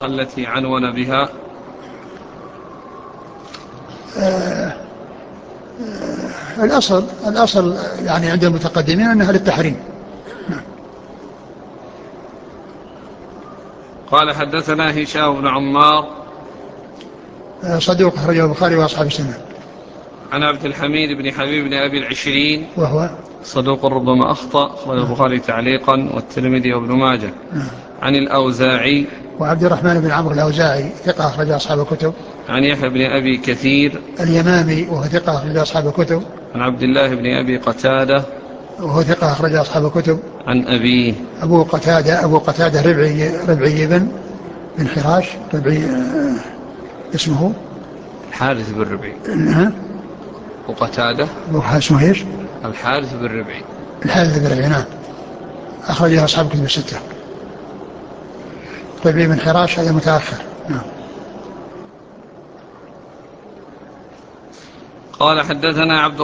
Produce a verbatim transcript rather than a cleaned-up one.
التي عنون بها؟ آه آه الأصل الأصل يعني عند المتقدمين أنها للتحريم. قال حدثنا هشام بن عمار آه صدوق أخرجه البخاري وأصحاب السنة. عن عبد الحميد بن حبيب بن أبي العشرين وهو صدوق ربما أخطأ، أخرج البخاري تعليقا والترمذي وابن ماجه. عن الأوزاعي وعبد الرحمن بن عمرو الأوزاعي ثقة أخرج أصحاب الكتب. عن يحيى بن أبي كثير اليمامي وهو ثقة أخرج أصحاب الكتب. عن عبد الله بن أبي قتادة وهو ثقة أخرج أصحاب الكتب. عن أبيه أبو قتادة أبو قتادة ربعي ربعي بن بن حراش ربعي آه اسمه الحارث بن ربعي. نعم. وقتادة اسمه ايش؟ الحارث بن ربعي. الحارث بن ربعي نعم أخرجها أصحاب الكتب الستة. ربعي بن حراش هذا متأخر. نعم. قال حدثنا عبد